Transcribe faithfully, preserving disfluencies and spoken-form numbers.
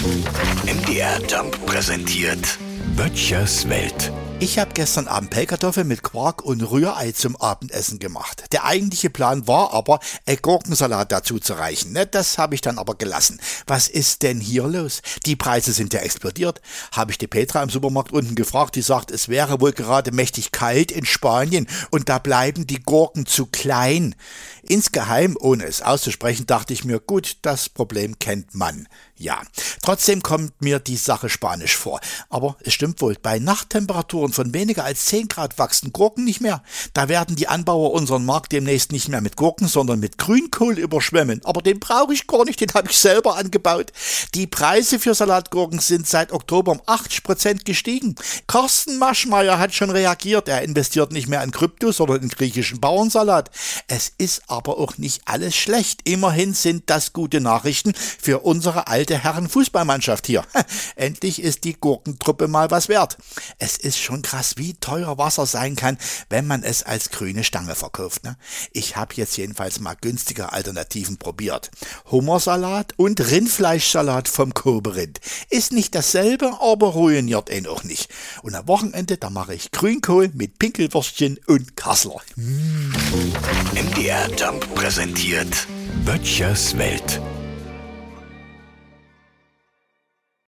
M D R Jump präsentiert Böttchers Welt. Ich habe gestern Abend Pellkartoffeln mit Quark und Rührei zum Abendessen gemacht. Der eigentliche Plan war aber, einen Gurkensalat dazu zu reichen. Ne, das habe ich dann aber gelassen. Was ist denn hier los? Die Preise sind ja explodiert. Habe ich die Petra im Supermarkt unten gefragt, die sagt, es wäre wohl gerade mächtig kalt in Spanien und da bleiben die Gurken zu klein. Insgeheim, ohne es auszusprechen, dachte ich mir, gut, das Problem kennt man. Ja, trotzdem kommt mir die Sache spanisch vor. Aber es stimmt wohl, bei Nachttemperaturen von weniger als zehn Grad wachsen Gurken nicht mehr. Da werden die Anbauer unseren Markt demnächst nicht mehr mit Gurken, sondern mit Grünkohl überschwemmen. Aber den brauche ich gar nicht, den habe ich selber angebaut. Die Preise für Salatgurken sind seit Oktober um achtzig Prozent gestiegen. Carsten Maschmeyer hat schon reagiert. Er investiert nicht mehr in Krypto, sondern in griechischen Bauernsalat. Es ist aber auch nicht alles schlecht. Immerhin sind das gute Nachrichten für unsere alte Herren-Fußballmannschaft hier. Endlich ist die Gurkentruppe mal was wert. Es ist schon krass, wie teuer Wasser sein kann, wenn man es als grüne Stange verkauft. Ne? Ich habe jetzt jedenfalls mal günstige Alternativen probiert. Hummersalat und Rindfleischsalat vom Koberind. Ist nicht dasselbe, aber ruiniert ihn auch nicht. Und am Wochenende, da mache ich Grünkohl mit Pinkelwürstchen und Kassler. M D R Jump präsentiert Böttchers Welt.